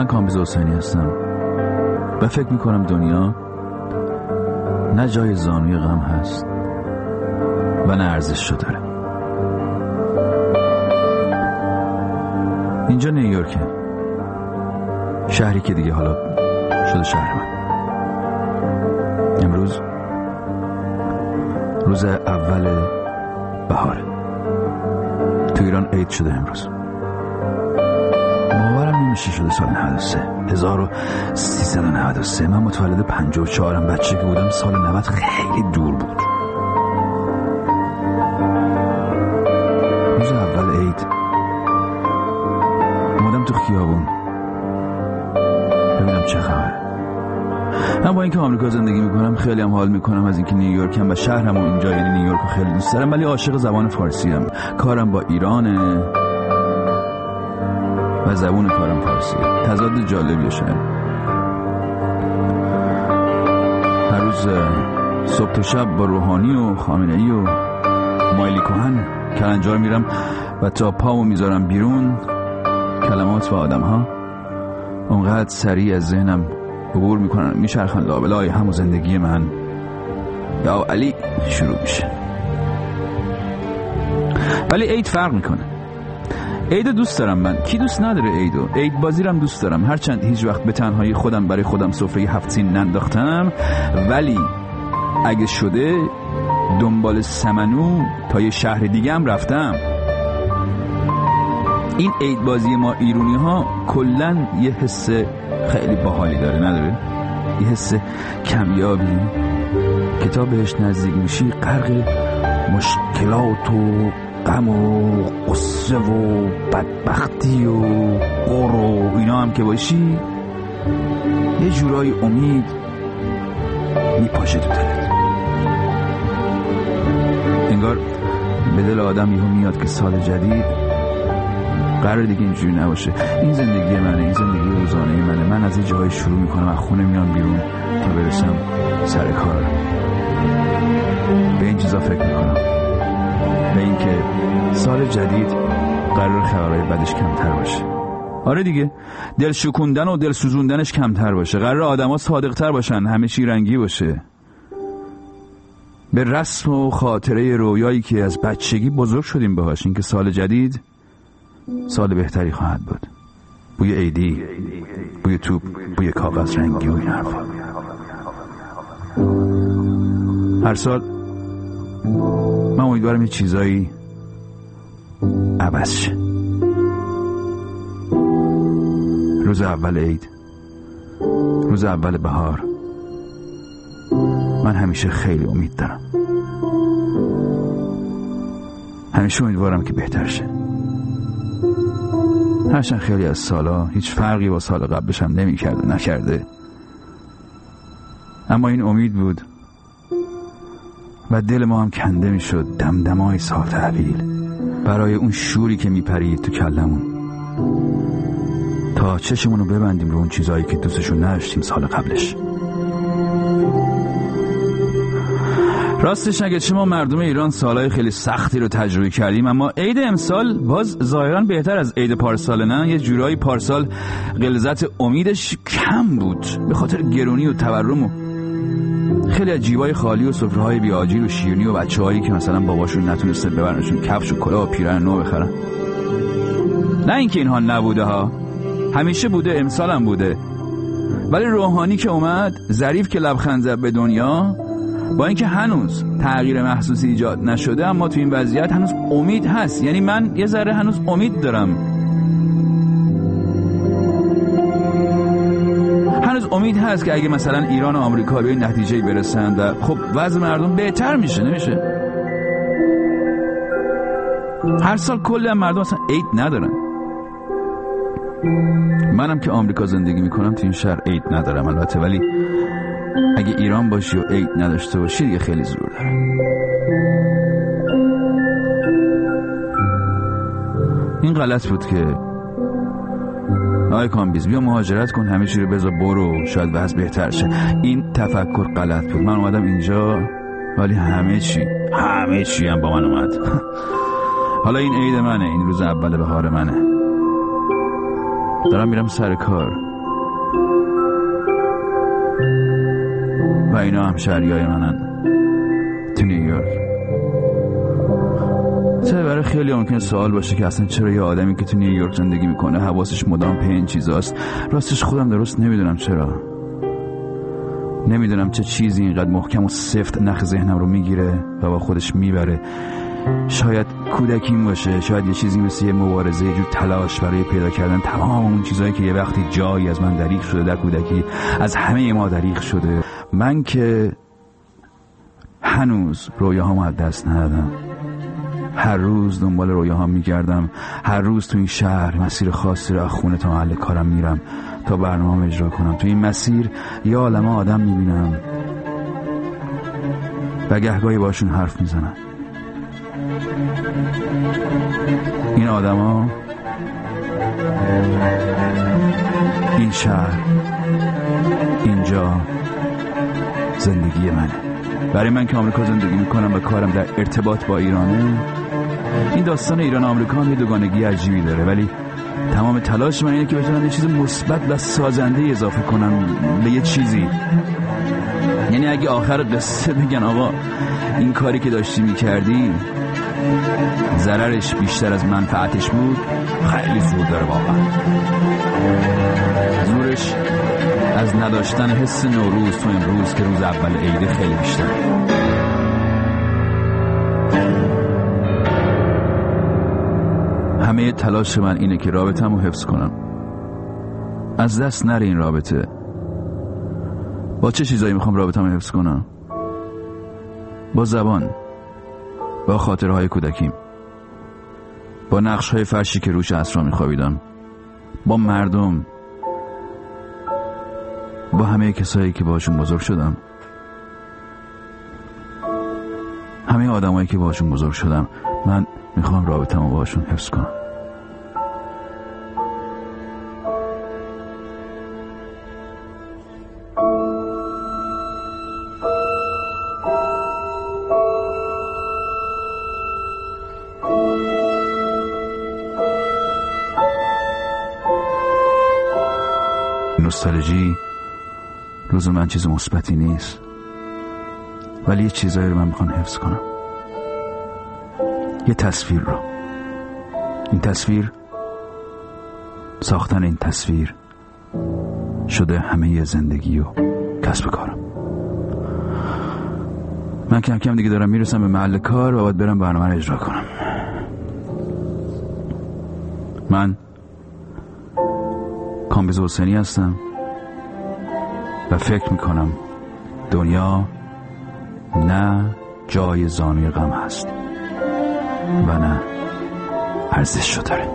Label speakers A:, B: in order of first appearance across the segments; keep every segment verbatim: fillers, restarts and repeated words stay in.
A: کامبیز حسینی هستم و فکر میکنم دنیا نه جای زانوی غم هست و نه ارزششو داره. اینجا نیویورکه، شهری که دیگه حالا شده شهر من. امروز روز اول بهاره. تو ایران عید شده امروز. باورم نمیشه شده سال نود و سه هزار و سیصد و نود و سه. من متولد پنجاه و چهارم. بچه که بودم سال نود خیلی دور بود. روز اول عید اومدم تو خیابون ببینم چه خبره. من با اینکه آمریکا زندگی میکنم خیلی هم حال میکنم از اینکه نیویورکم و شهرم و اینجا، یعنی نیویورک خیلی دوست دارم، ولی عاشق زبان فارسی ام. کارم با ایرانه و زبون کارم فارسیه. تضاد جالبیه شهر. هر روز صبح و شب با روحانی و خامنه‌ای و مایلی کوهن کلنجار میرم و تا پامو میذارم بیرون کلمات و آدم ها اونقدر سریع از ذهنم عبور میکنن، میچرخن لابلای همون زندگی من. یا علی شروع میشه. ولی عید فرق میکنه. عیدو دوست دارم من. کی دوست نداره عیدو؟ عید بازی رم دوست دارم، هرچند هیچ وقت به تنهایی خودم برای خودم سفره هفت سین ننداختم، ولی اگه شده دنبال سمنو تا یه شهر دیگه هم رفتم. این عید بازی ما ایرونی ها کلن یه حس خیلی باحالی داره، نداره؟ یه حس کمیابی که تا بهش نزدیک میشی غرق مشکلات و غم و قصه و بدبختی و قر و اینا هم که باشی یه جورای امید میپاشه تو دلت. انگار به دل آدم یهو میاد که سال جدید قرار دیگه اینجوری نباشه. این زندگی منه، این زندگی روزانه منه. من از این جاهای شروع میکنم، از خونه میام بیرون تا برسم سر کار. به این چیزا فکر میکنم، به این که سال جدید قرار خبرهای بدش کمتر باشه. آره دیگه، دل شکوندن و دل سوزوندنش کمتر باشه. قرار آدم ها صادقتر باشن، همه چی رنگی باشه. به رسم و خاطره رویایی که از بچگی بزرگ شدیم باهاش، این که سال جدید سال بهتری خواهد بود. بوی عیدی، بوی توپ، بوی کاغذ رنگی و این حرفا. هر سال من امیدوارم یه چیزایی عوض شه. روز اول عید، روز اول بهار، من همیشه خیلی امید دارم. همیشه امیدوارم که بهتر شه. هرچند خیلی از سالا هیچ فرقی با سال قبلش هم نمی کرد و نکرده، اما این امید بود و دل ما هم کنده می شد دمدمای سال تحویل برای اون شوری که می پرید تو کلمون تا چشمونو ببندیم رو اون چیزایی که دوستشون نداشتیم سال قبلش. راستش اگه چه ما مردم ایران سالهای خیلی سختی رو تجربه کردیم، اما عید امسال باز ظاهرا بهتر از عید پارسال. نه، یه جورایی پارسال غلظت امیدش کم بود به خاطر گرونی و تورم و خیلی از جیبای خالی و سفره‌های بی‌آجیل و شیرینی و بچه‌هایی که مثلا باباشون نتونسته ببرنشون کفش و کلاه و پیراهن نو بخرن. نه اینکه اینها نبوده ها، همیشه بوده، امسال هم بوده. ولی روحانی که اومد، ظریف که لبخند زد به دنیا، با اینکه هنوز تغییر محسوسی ایجاد نشده، اما تو این وضعیت هنوز امید هست. یعنی من یه ذره هنوز امید دارم، هنوز امید هست که اگه مثلا ایران و آمریکا به این نتیجه برسن و خب وضع مردم بهتر میشه. نمیشه هر سال کلی مردم اصلا عید ندارن. منم که آمریکا زندگی میکنم تو این شهر عید ندارم البته، ولی اگه ایران باشی و عید نداشته باشی دیگه خیلی زور داره. این غلط بود که آی کامبیز بیا مهاجرت کن، همه چی رو بذار برو، شاید وضع بهتر شه. این تفکر غلط بود. من اومدم اینجا ولی همه چی همه چی هم با من اومد. حالا این عید منه، این روز اول بهار منه. دارم میرم سر کار. و اینا هم شهریای منن تو نیویورک. چه برای خیلی ممکنه سوال باشه که اصلا چرا یه آدمی که تو نیویورک زندگی میکنه حواسش مدام به این چیزاست. راستش خودم درست نمیدونم چرا. نمیدونم چه چیزی اینقدر محکم و سفت نخ ذهنم رو میگیره و با خودش میبره. شاید کودکیم باشه، شاید یه چیزی مثل یه مبارزه، یه جور تلاش برای پیدا کردن تمام اون چیزایی که یه وقتی جایی از من دریغ شده در کودکی، از همه ما دریغ شده. من که هنوز رویاهامو از دست ندادم. هر روز دنبال رویاهام میگردم. هر روز تو این شهر مسیر خاصی رو از خونه تا محل کارم میرم تا برنامه اجرا کنم. تو این مسیر یه عالمه آدم میبینم و گهگاهی باشون حرف میزنم. این آدما، این شهر، اینجا زندگی منه. برای من که آمریکا زندگی میکنم و کارم در ارتباط با ایرانه، این داستان ایران آمریکا یه دوگانگی عجیبی داره، ولی تمام تلاش من اینه که بتونم یه چیز مثبت و سازنده اضافه کنم به یه چیزی. یعنی اگه آخر قصه بگن آقا این کاری که داشتی میکردی ضررش بیشتر از منفعتش بود، خیلی زور داره واقعا. زورش از نداشتن حس نوروز تو امروز که روز اول عیده خیلی بیشتره. همه تلاش من اینه که رابطه‌مو حفظ کنم، از دست نره این رابطه. با چه چیزایی میخوام رابطه‌مو حفظ کنم؟ با زبان، با خاطرهای کودکیم، با نقش‌های فرشی که روش عصرها میخوابیدم، با مردم، با همه کسایی که باشون بزرگ شدم، همه آدمایی که باشون بزرگ شدم. من میخوام رابطه‌مو باشون حفظ کنم. نوستالژی لزوما چیز مثبتی نیست، ولی یه چیزایی رو من میخوام حفظ کنم. یه تصویر رو. این تصویر، ساختن این تصویر شده همه زندگی و کسب کارم. من کم کم دیگه دارم میرسم به محل کار و باید برم برنامه رو اجرا کنم. من کامبیز حسینی هستم و فکر میکنم دنیا نه جای زانوی غم هست و نه ارزش رو داره.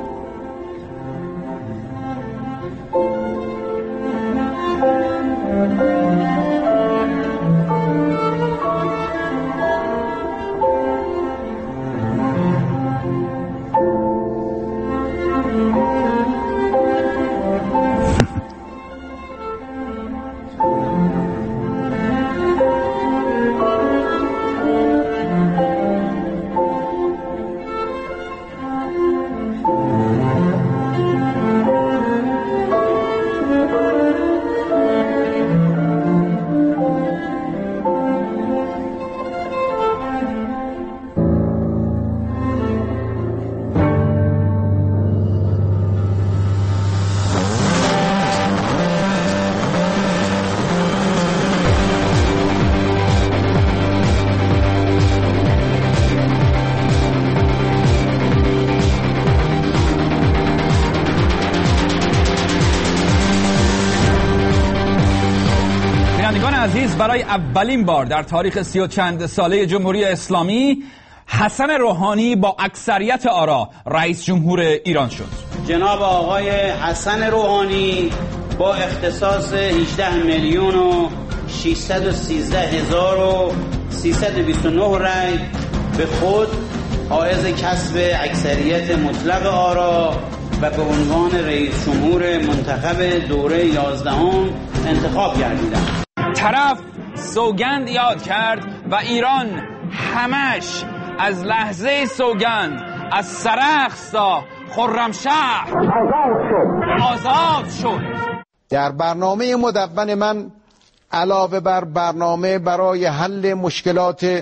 B: عزیز، برای اولین بار در تاریخ سی و چند ساله جمهوری اسلامی حسن روحانی با اکثریت آرا رئیس جمهور ایران شد.
C: جناب آقای حسن روحانی با اختصاص هجده میلیون و ششصد و سیزده هزار و سیصد و بیست و نه رای به خود حائز کسب اکثریت مطلق آرا و به عنوان رئیس جمهور منتخب دوره یازدهم انتخاب گردیدند.
B: طرف سوگند یاد کرد و ایران همش از لحظه سوگند از سرخس تا خرمشهر آزاد شد.
D: در برنامه مدون من علاوه بر برنامه برای حل مشکلات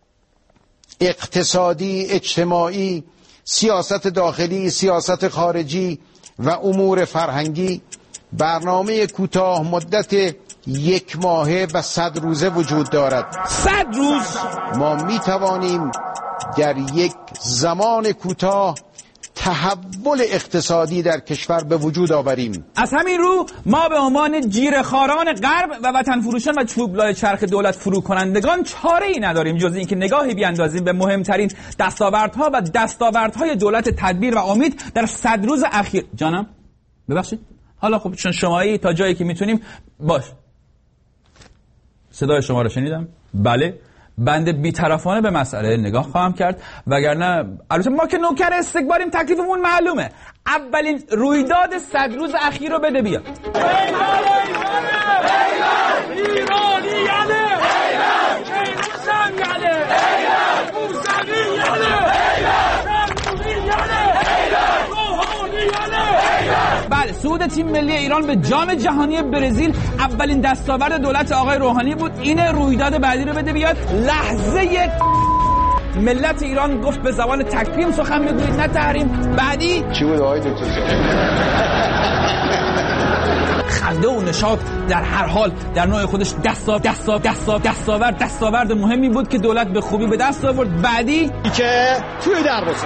D: اقتصادی، اجتماعی، سیاست داخلی، سیاست خارجی و امور فرهنگی، برنامه کوتاه مدت یک ماهه و صد روزه وجود دارد.
B: صد روز
D: ما می توانیم در یک زمان کوتاه تحول اقتصادی در کشور به وجود آوریم.
B: از همین رو ما به عنوان جیره‌خواران غرب و وطن فروشان و چوبلای چرخ دولت فرو کنندگان چاره‌ای نداریم جز اینکه نگاهی بیاندازیم به مهمترین دستاوردها و دستاوردهای دولت تدبیر و امید در صد روز اخیر. جانم ببخشید. حالا خب چون شمایی تا جایی که میتونیم باش. صدای شما رو شنیدم. بله، بنده بی‌طرفانه به مسئله نگاه خواهم کرد، وگرنه البته ما که نوکر استکباریم، تکلیفمون معلومه. اولین رویداد صد روز اخیر رو بده بیا. بله، صعود تیم ملی ایران به جام جهانی برزیل اولین دستاورد دولت آقای روحانی بود. این رویداد بعدی رو بده بیاد. لحظه ملت ایران گفت به زبان تکریم سخن بگویید نه تحریم. بعدی
D: چی بود آقای دکتر؟
B: خنده و نشاط در هر حال در نوع خودش دستاورد دستاورد دستاورد دستاورد دستاورد مهمی بود که دولت به خوبی به دست آورد. بعدی
D: که توی دروازه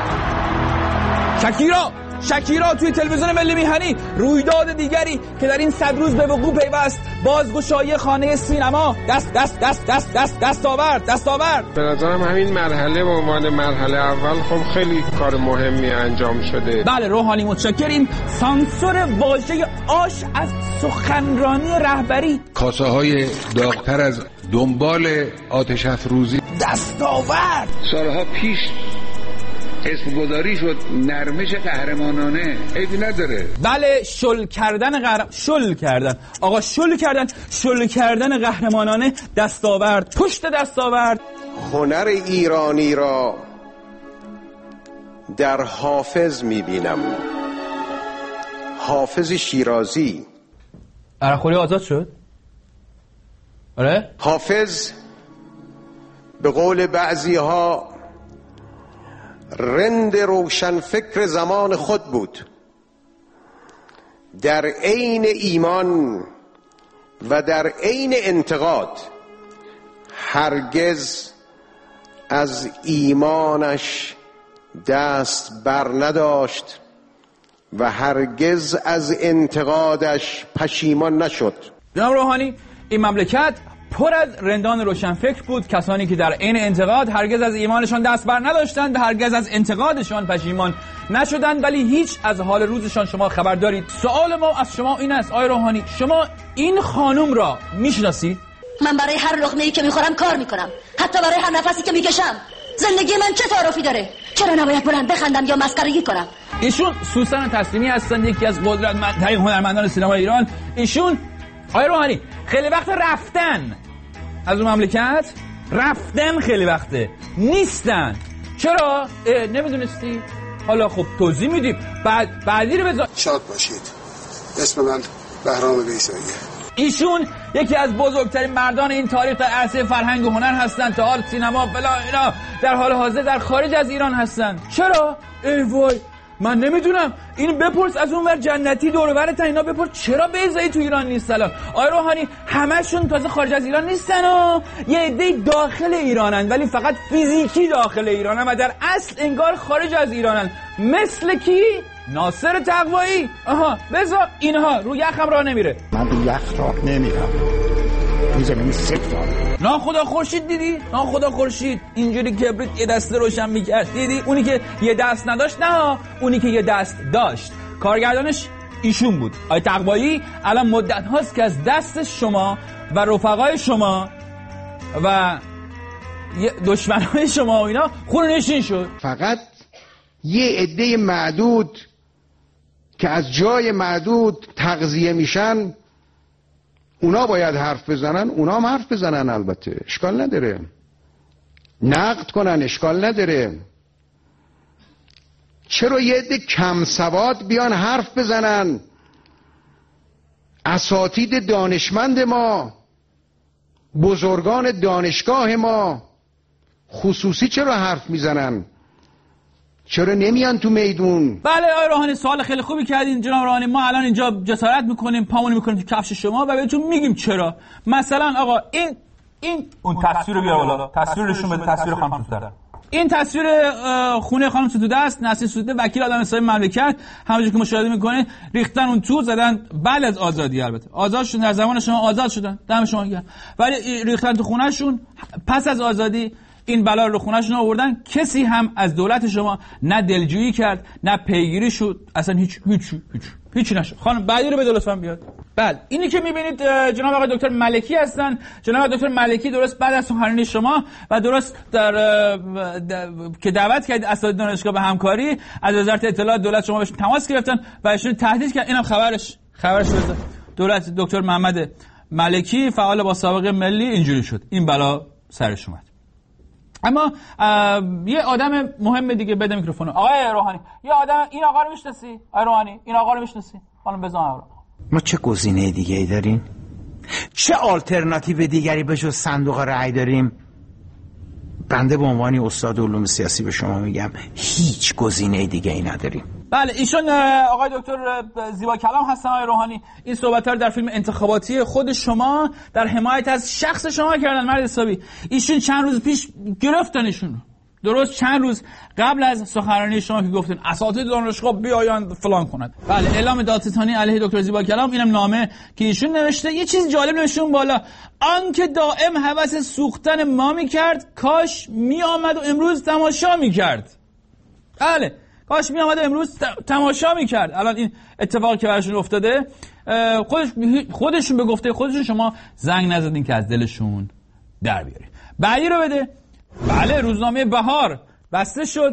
B: شکیرا شکیرا توی تلویزیون ملی میهنی، رویداد دیگری که در این صد روز به وقوع پیوست، بازگشایی خانه سینما. دست دست دست دست دست دستاورد دستاورد.
E: به نظرم همین مرحله به عنوان مرحله اول خب خیلی کار مهمی انجام شده.
B: بله روحانی متشکریم. سانسور واژه آش از سخنرانی رهبری.
F: کاسه های داغتر از دنبال آتش افروزی.
B: دستاورد.
F: سالها پیش اسم گذاری شد نرمش قهرمانانه، عیبی نداره.
B: بله، شل کردن قهرمان شل کردن آقا شل کردن شل کردن قهرمانانه. دستاورد پشت دستاورد.
D: هنر ایرانی را در حافظ میبینم. حافظ شیرازی.
B: عرقخوری آزاد شد؟ آره؟
D: حافظ به قول بعضی ها رند روشن فکر زمان خود بود. در عین ایمان و در عین انتقاد هرگز از ایمانش دست بر نداشت و هرگز از انتقادش پشیمان نشد.
B: جناب روحانی، این مملکت پر از رندان روشنفکر بود، کسانی که در عین انتقاد هرگز از ایمانشان دست بر نداشتند و هرگز از انتقادشان پشیمان نشدند، ولی هیچ از حال روزشان شما خبر دارید. سوال ما از شما این است آقای روحانی، شما این خانم را میشناسید؟
G: من برای هر لقمه‌ای که میخورم کار میکنم، حتی برای هر نفسی که میکشم. زندگی من چه تعارفی داره؟ چرا نباید بلند بخندم یا مسخرگی کنم؟
B: ایشون سوسن تسلیمی هستند، یکی از قدرتمندترین هنرمندان سینما ایران. ایشون آقای روحانی خیلی وقت رفتن از اون مملکت، رفتن خیلی وقته نیستن. چرا؟ نمیدونستی؟ حالا خب توضیح میدیم. بعد بعدی رو بذار.
H: شاد باشید. اسم من بهرام بیساییه.
B: ایشون یکی از بزرگترین مردان این تاریخ در عرصه فرهنگ و هنر هستند. تا سینما بلا اینا در حال حاضر در خارج از ایران هستند. چرا؟ ای وای من نمیدونم. این بپرس از اون ور جنتی دور و برت اینا بپرس چرا بیزایی تو ایران نیست الان. آقای روحانی همشون تازه خارج از ایران نیستن و یه عده داخل ایرانن، ولی فقط فیزیکی داخل ایرانن و در اصل انگار خارج از ایرانن. مثل کی؟ ناصر تقوایی. آها بذار اینها رو یخم راه نمیره.
H: من به یخ راه نمیرم. این زمین سفت.
B: نا خدا خورشید دیدی؟ نا خدا خورشید اینجوری کبریت یه دست روشن میکرد دیدی؟ اونی که یه دست نداشت، نه اونی که یه دست داشت. کارگردانش ایشون بود. آقای تقوایی الان مدت هاست که از دست شما و رفقای شما و دشمنای شما و اینا خون نشین شد.
D: فقط یه عده معدود که از جای معدود تغذیه میشن اونا باید حرف بزنن. اونا هم حرف بزنن، البته اشکال نداره، نقد کنن، اشکال نداره. چرا یه عده کم سواد بیان حرف بزنن؟ اساتید دانشمند ما بزرگان دانشگاه ما خصوصی چرا حرف میزنن؟ چرا نمیان تو میدون؟
B: بله آقای روحانی سوال خیلی خوبی کردین جناب روحانی. ما الان اینجا جسارت میکنیم، پامون میکنیم تو کفش شما و بهتون میگیم چرا. مثلا آقا این این
I: اون تصویر بیار بالا، تصویرشون بده، تصویر خانم سوده.
B: این تصویر خونه خانم ستوده است. نسرین ستوده وکیل آدم حسابی مملکت، همونجوری که مشاهده میکنید ریختن اون تو، زدن بعد از آزادی، البته آزاد شدن، در زمان شما آزاد شدن، دم شما گرم، ولی ریختن تو خونهشون پس از آزادی. این بلا رو خونهشون آوردن. کسی هم از دولت شما نه دلجویی کرد نه پیگیری شد، اصلا هیچ هیچ هیچ هیچی نشد. خانم بعدی رو بده لطفاً بیاد. بله اینی که میبینید جناب آقای دکتر ملکی هستن. جناب آقای دکتر ملکی درست بعد از سخنرانی شما و درست در, در که دعوت کردید اساتید دانشگاه به همکاری، از وزارت اطلاعات دولت شما بهش تماس گرفتن و ایشون تهدید کرد. اینم خبرش خبرش بده. دولت دکتر محمد ملکی فعال با سابقه ملی اینجوری شد، این بلا سرش اومد. اما یه آدم مهم دیگه بده میکروفونو. آقای روحانی یه آدم، این آقا رو میشناسی؟ آقای روحانی این آقا رو میشناسی؟ خانم بزن آقا.
J: ما چه گزینه دیگه ای داریم؟ چه آلترناتیو دیگری به جز صندوق رأی داریم؟ بنده به عنوان استاد علوم سیاسی به شما میگم هیچ گزینه دیگه ای نداریم.
B: بله ایشون آقای دکتر زیبا کلام هستن. آقای روحانی این صحبت‌ها رو در فیلم انتخاباتی خود شما در حمایت از شخص شما کردن مرد حسابی. ایشون چند روز پیش گرفتن ایشون، درست چند روز قبل از سخنرانی شما که گفتن اساتید دانشگاه بیایند فلان کنند. بله اعلام دادستانی علیه دکتر زیبا کلام. اینم نامه که ایشون نوشته. یه چیز جالب نوشته اون بالا، آنکه دائم هوس سوختن ما میکرد کاش میآمد و امروز تماشا میکرد. بله کاش می آمده امروز تماشا میکرد. الان این اتفاقی که براشون افتاده، خودش خودشون به گفته خودشون شما زنگ نزدین که از دلشون در بیارید. بعدی رو بده. بله روزنامه بهار بسته شد.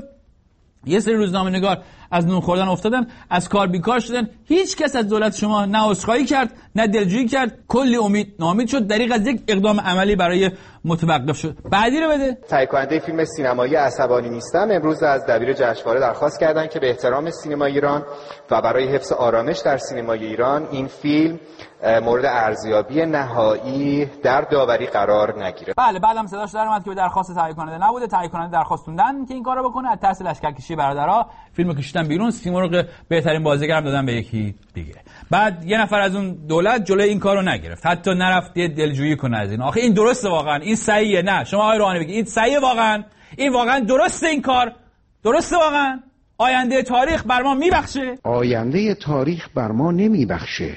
B: یه سری روزنامه نگار از نون خوردن افتادن، از کار بیکار شدن. هیچ کس از دولت شما نه عذرخواهی کرد نه دلجویی کرد. کلی امید ناامید شد. دریغ از یک اقدام عملی برای متوقف شد. بعدی رو بده.
K: تهیه کننده فیلم سینمایی عصبانی نیستم امروز از دبیر جشنواره درخواست کردن که به احترام سینما ایران و برای حفظ آرامش در سینمای ایران این فیلم مورد ارزیابی نهایی در داوری قرار نگیره.
B: بله بعدم صداش در اومد که به درخواست تهیه کننده نبوده. تهیه کننده درخواستوندن که این کارو بکنه. از ترس لشکرکشی برادرها فیلمو کشیدن بیرون. سیمرغ بهترین بازیگر هم دادن به یکی دیگه. بعد یه نفر از اون دولت جلوی این کارو نگرفت، حتی نرفت یه دلجویی کنه از این. آخه این درسته واقعا؟ این صحیحه؟ نه شما آقای روحانی بگید این صحیحه واقعا؟ این واقعا درسته؟ این کار درسته واقعا؟ آینده تاریخ بر ما میبخشه؟
D: آینده تاریخ بر ما نمیبخشه.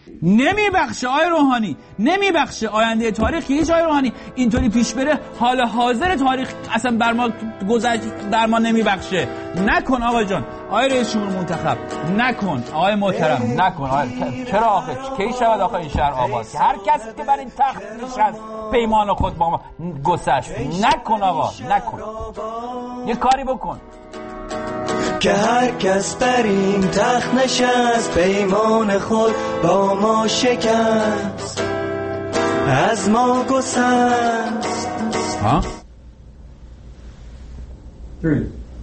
B: نمیبخشه آقای روحانی، نمیبخشه. آینده تاریخ هیچ آقای روحانی اینطوری پیش بره حال حاضر تاریخ اصلا بر ما گذشت در ما نمیبخشه. نکن آقا جان، آقای رئیس جمهور منتخب نکن، آقای محترم نکن. آقای چرا آخه کی شود آخه این شهر آباد که هر کسی که بر این تخت نشست پیمان خود با ما گذشت؟ نکن آقا نکن، یه کاری بکن
L: که هر کس بر این تخت نشست پیمان خود با ما شکست از ما گسست.
B: ها
M: three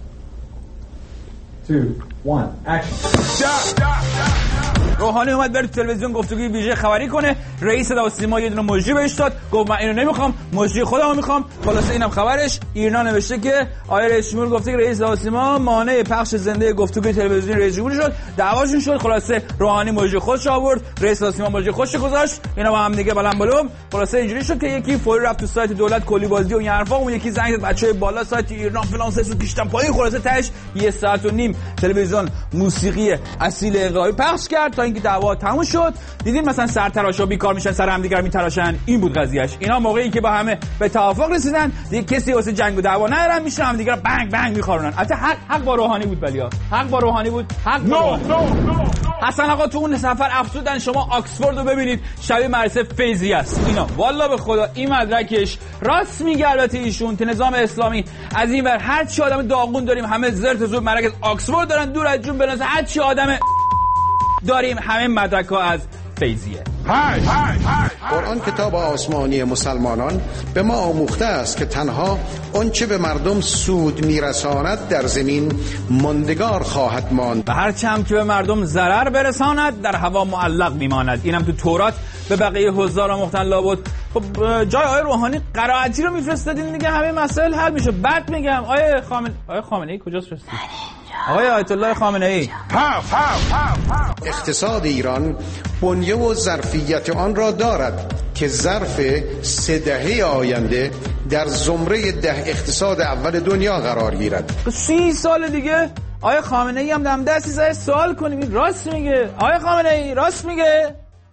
M: two one action.
B: روحانی اومد بره تو تلویزیون گفتگوی ویژه خبری کنه. رئیس صدا و سیما یه دونه مجری بهش داد، گفت من اینو نمیخوام، مجری خودمو میخوام. خلاص اینم خبرش. ایرنا نوشته که آقای رئیس جمهور گفته که رئیس صدا و سیما مانع پخش زنده گفتگوی تلویزیونی رئیس جمهور شد. دعواشون شد. خلاصه روحانی مجری خودش آورد، رئیس صدا و سیما مجری خودش گذاشت. اینا با هم دیگه بلند بلوم. خلاصه اینجوری شد که یکی فوری رفت تو سایت دولت کلی بازی و این حرفا، اون یکی زنگ زد بچهای بالا سایت ایرنا فلان سه رو کشتن پایین. خلاصه تاش یه ساعت و نیم تلویزیون موسیقی اصیل اقایی پخش کرد تا اینکه دعوا تموم شد. دیدین مثلا سرتراشا بیکار میشن، سر هم دیگر میتراشن. این بود قضیهش. اینا موقعی که با همه به توافق رسیدن دیگه کسی واسه جنگ و دعوا ندارن، میشن هم دیگر بنگ بنگ میخورونن. البته حق حق با روحانی بود، ولی حق با روحانی بود. حق با روحانی. no, no, no. حسن آقا تو اون سفر افسودن. شما آکسفورد رو ببینید شبیه مدرسه فیضی است. اینا والله به خدا این مدرکش راست میگه. البته ایشون تو نظام اسلامی از این ور هر چی آدم داغون داریم همه زرت زور مراکز آکسفورد دارن، دور از جون بنازه هر چی آدم داریم همه مدرک ها از فیضیه.
D: قرآن کتاب آسمانی مسلمانان به ما آموخته است که تنها آنچه به مردم سود میرساند در زمین ماندگار خواهد ماند
B: و هر چم که به مردم ضرر برساند در هوا معلق میماند. اینم تو تورات به بقیه حضار آموختن لابد خب جای آقای روحانی قرائتی رو میفرستادین دیگه همه مسائل حل میشه. بعد میگم آقای خامنه آقای خامنه ای کجاست رسید؟ آقای آیت الله خامنه ای
D: اقتصاد ایران بنیه و ظرفیت آن را دارد که ظرف سه دهه آینده در زمره ده اقتصاد اول دنیا قرار گیرد.
B: سی سال دیگه آقای خامنه ای هم دم دستی زای سوال کنیم. راست میگه آقای خامنه ای، راست میگه.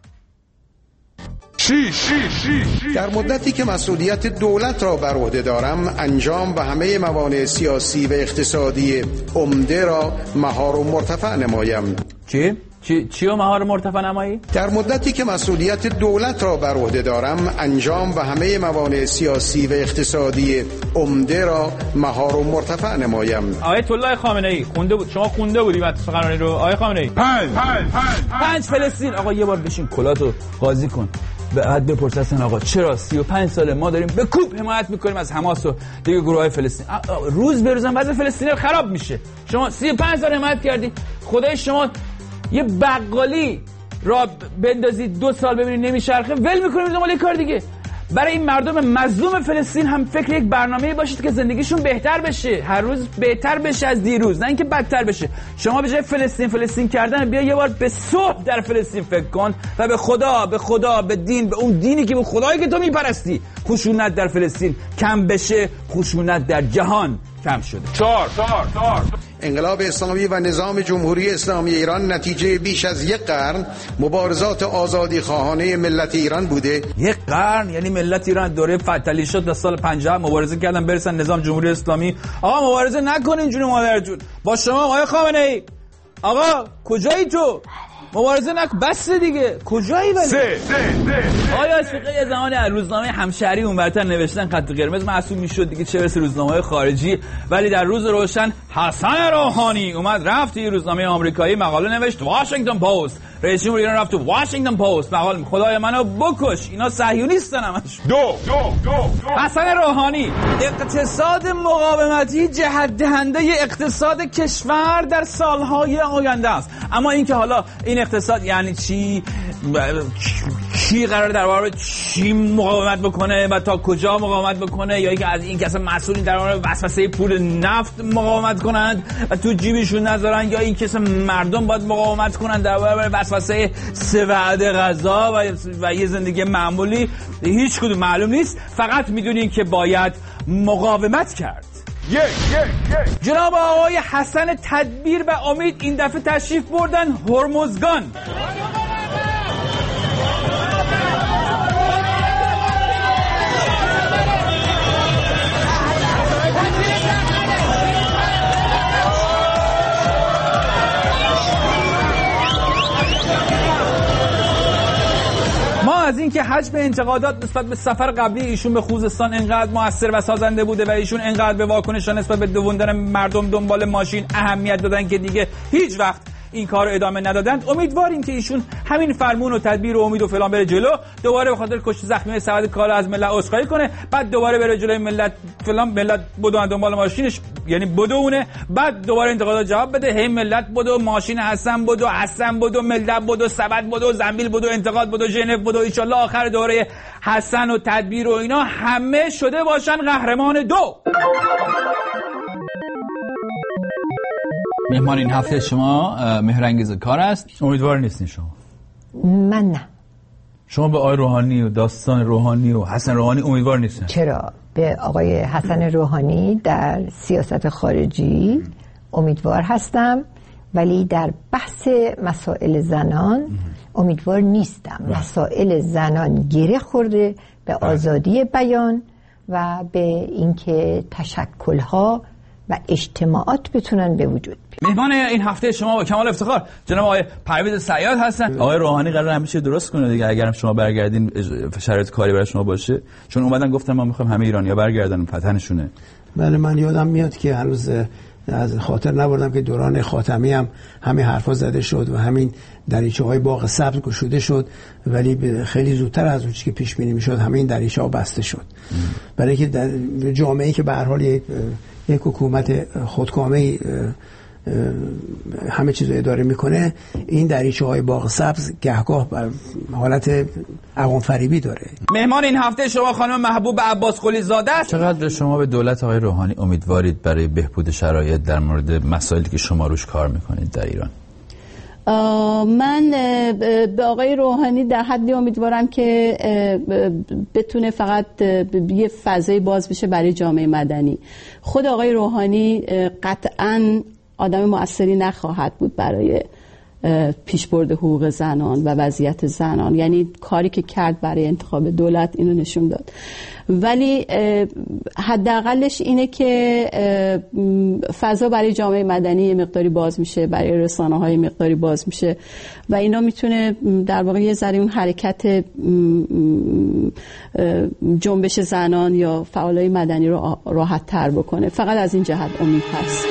D: شی شی شی شی. در مدتی که مسئولیت دولت را بر عهده دارم انجام و همه موانع سیاسی و اقتصادی عمده را مهار و مرتفع نمایم.
B: چی؟ چی چی و مهار مرتفع نمایی؟
D: در مدتی که مسئولیت دولت را بر عهده دارم انجام و همه موانع سیاسی و اقتصادی عمده را مهار و مرتفع نمایم.
B: آیت الله خامنه ای خونده بود، شما خونده بودی بعد سخنرانی رو آقای خامنه ای؟
D: پنج پنج پنج
B: پنج فلسطین. آقا یه بار بشین کلاتو قاضی کن. بعد بپرس اصلا آقا چرا سی و پنج ساله ما داریم به کوب حمایت میکنیم از حماس و دیگه گروهای فلسطین، روز به روزم وضع فلسطینی خراب میشه. شما سی و پنج سال حمایت کردی، خدای شما یه بقالی را بندازید دو سال ببینید نمیچرخه ول میکنید دنبال یه کار دیگه. برای این مردم مظلوم فلسطین هم فکر یک برنامه‌ای باشید که زندگیشون بهتر بشه، هر روز بهتر بشه از دیروز، نه اینکه بدتر بشه. شما به جای فلسطین فلسطین کردن بیا یه بار به صلح در فلسطین فکر کن و به خدا به خدا به دین، به اون دینی که به خدایی که تو میپرستی خشونت در فلسطین کم بشه، خشونت در جهان کم شده.
D: چهار چهار چهار انقلاب اسلامی و نظام جمهوری اسلامی ایران نتیجه بیش از یک قرن مبارزات آزادی خواهانه ملت ایران بوده.
B: یک قرن یعنی ملت ایران دوره فتلی شد تا سال پنجاه مبارزه کردن برسن نظام جمهوری اسلامی. آقا مبارزه نکنین اینجوری مادرتون با شما آقای خامنه ای. آقا کجایی تو؟ مبارزه نکن بس دیگه. کجایی ولی؟ سه سه سه آیا اشفقه یه زمانی از روزنامه همشهری اونورتر نوشتن خط قرمز محسوب میشد دیگه، چه برسه روزنامه‌های خارجی. ولی در روز روشن حسن روحانی اومد رفت یه روزنامه آمریکایی مقاله نوشت، واشنگتن پست، رئیس جمهور ایران رفت تو واشنگتن پست مقاله، خدای منو بکش اینا صهیونیستن همش. دو دو دو حسن روحانی، اقتصاد مقاومتی جهت دهنده اقتصاد کشور در سالهای آینده است. اما اینکه حالا این اقتصاد یعنی چی، کی قرار در برابر چی مقاومت بکنه و تا کجا مقاومت بکنه، یا اینکه از این کسا مسئولین در برابر وسوسه پول نفت مقاومت کنند و تو جیبشون نذارن، یا این کسا مردم باید مقاومت کنند در برابر وسوسه سه وعده غذا و, و یه زندگی معمولی، هیچ کدوم معلوم نیست. فقط میدونین که باید مقاومت کرد.
D: یک یک یک
B: جناب آقای حسن تدبیر و امید این دفعه تشریف بردن هرمزگان. ما از این که حجم انتقادات نسبت به سفر قبلی ایشون به خوزستان انقدر موثر و سازنده بوده و ایشون انقدر به واکنش‌ها نسبت به دووندن مردم دنبال ماشین اهمیت دادن که دیگه هیچ وقت این کار رو ادامه ندادند، امیدواریم که ایشون همین فرمون و تدبیر و امید و فلان بره جلو، دوباره به خاطر کشته زخمی سعد کالا از ملت عذرخواهی کنه، بعد دوباره بره جلوی ملت فلان ملت بدون دنبال ماشینش، یعنی بدونه، بعد دوباره انتقادات جواب بده، هی ملت بدو، ماشین حسن بدو، حسن بدو، ملت بدو، سبد بدو، زنبیل بدو، انتقاد بدو، ژنو بدو، ان شاء الله آخر دوره حسن و تدبیر و اینا همه شده باشن قهرمان دو. مهمان این هفته شما مهرانگیز کار است. امیدوار نیستین شما؟
N: من نه.
B: شما به آقای روحانی و داستان روحانی و حسن روحانی امیدوار نیستین؟
N: چرا؟ به آقای حسن روحانی در سیاست خارجی امیدوار هستم، ولی در بحث مسائل زنان امیدوار نیستم. مسائل زنان گره خورده به آزادی بیان و به اینکه تشکل‌ها و اجتماعات بتونن به وجود بیان.
B: مهمان این هفته شما با کمال افتخار جناب آقای پرویز صیاد هستن. آقای روحانی قرار همیشه درست کنه دیگه، اگرم شما برگردین شرایط کاری برای شما باشه، چون اومدن گفتن ما میخوایم همه ایرانی‌ها برگردن وطنشونه.
O: بله من یادم میاد که هنوز از خاطر نبردم که دوران خاتمی هم همین حرفا زده شد و همین دریچه‌های باغ سبز گشوده شد، ولی خیلی زودتر از اون چیزی که پیش بینی میشد همین دریچه‌ها بسته شد. برای که در جامعه‌ای که به هر حال یک یک حکومت خودکامه‌ای همه چیز رو اداره میکنه، این دریچه های باغ سبز گهگاه بر حالت عوام فریبی داره.
B: مهمان این هفته شما خانم محبوب عباس قلی زاده است.
A: چقدر شما به دولت آقای روحانی امیدوارید برای بهبود شرایط در مورد مسائلی که شما روش کار میکنید در ایران؟
P: من به آقای روحانی در حدی امیدوارم که بتونه فقط یه فضای باز بشه برای جامعه مدنی. خود آقای روحانی قطعاً آدم مؤثری نخواهد بود برای پیشبرد حقوق زنان و وضعیت زنان، یعنی کاری که کرد برای انتخاب دولت اینو نشون داد، ولی حداقلش اینه که فضا برای جامعه مدنی مقداری باز میشه، برای رسانه های مقداری باز میشه و اینا میتونه در واقع یه ذره اون حرکت جنبش زنان یا فعالای مدنی رو راحت تر بکنه. فقط از این جهت امید هست.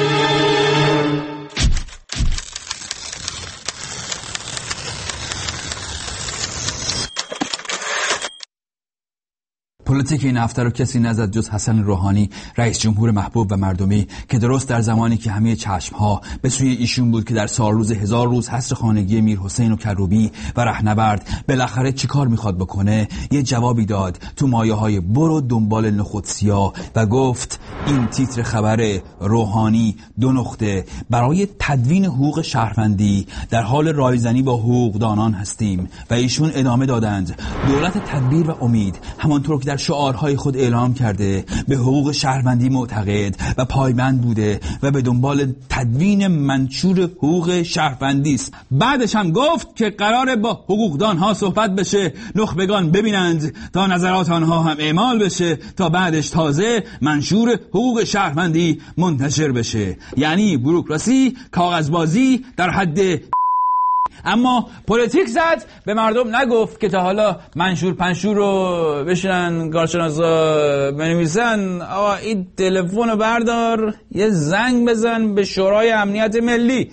B: پلیتیک این هفته رو کسی نزد جز حسن روحانی، رئیس جمهور محبوب و مردمی، که درست در زمانی که همه چشمها به سوی ایشون بود که در سالروز هزار روز حصر خانگی میر حسین و کروبی و رهنورد بالاخره چی کار میخواد بکنه، یه جوابی داد تو مایه های برو دنبال نخود سیاه و گفت این تیتر خبر روحانی دو نقطه برای تدوین حقوق شهروندی در حال رایزنی با حقوقدانان هستیم. و ایشون ادامه دادند دولت تدبیر و امید همانطور که در شعارهای خود اعلام کرده به حقوق شهروندی معتقد و پایبند بوده و به دنبال تدوین منشور حقوق شهروندی است. بعدش هم گفت که قراره با حقوقدانها صحبت بشه، نخبگان ببینند تا نظرات آنها هم اعمال بشه تا بعدش تازه منشور حقوق شهروندی منتشر بشه. یعنی بوروکراسی، کاغذبازی در حد. اما پلیتیک زد، به مردم نگفت که تا حالا منشور پنشور رو بشنن کارشناسا بنویسن. آقا این تلفن رو بردار یه زنگ بزن به شورای امنیت ملی،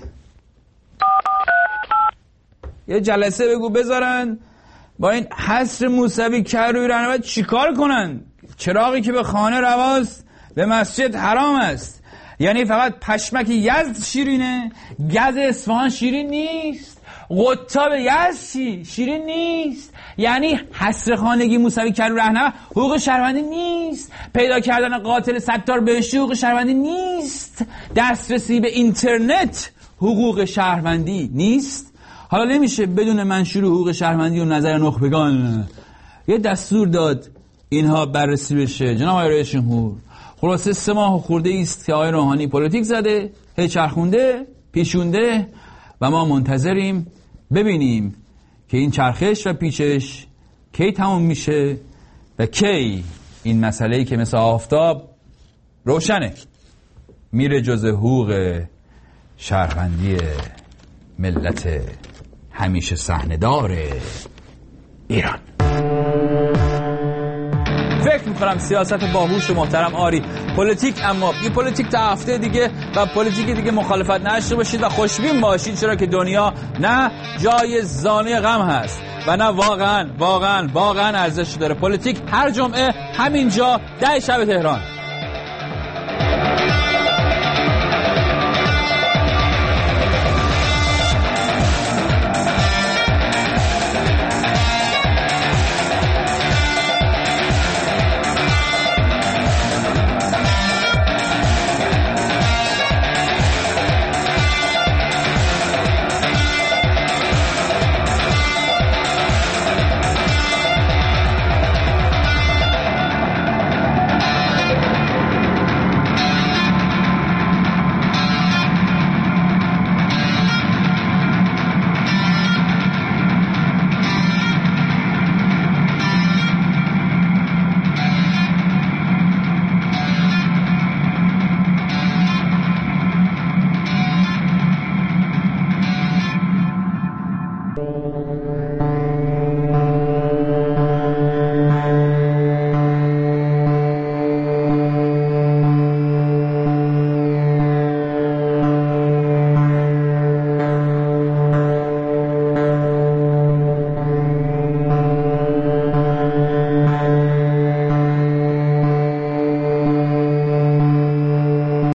B: یه جلسه بگو بذارن با این حصر موسوی کروبی رهنورد چیکار کنن. چراغی که به خانه رواست به مسجد حرام است. یعنی فقط پشمک یزد شیرینه، گز اصفهان شیرین نیست، قطاب یزد شیرین نیست. یعنی حصر خانگی موسوی کروبی رهنورد حقوق شهروندی نیست، پیدا کردن قاتل ستار بهشتی حقوق شهروندی نیست، دسترسی به اینترنت حقوق شهروندی نیست. حالا نمیشه بدون منشور حقوق شهروندی و نظر نخبگان یه دستور داد اینها بررسی بشه. جناب آقای رئیس جمهور، خلاصه سه ماه خورده است که آقای روحانی پلیتیک زده، هی چرخونده، پیشونده و ما منتظریم ببینیم که این چرخش و پیچش کی تموم میشه و کی این مسئله‌ای که مثل آفتاب روشنه میره جز حقوق شهروندی ملت همیشه صحنه‌دار ایران. فکر میکنم سیاست باهوش و محترم آری پلیتیک، اما بی پلیتیک تا هفته دیگه و پلیتیک دیگه مخالفت نشته باشید و خوشبین باشید، چرا که دنیا نه جای زانوی غم هست و نه واقعا واقعا واقعا ارزش داره. پلیتیک هر جمعه همینجا ده شب تهران.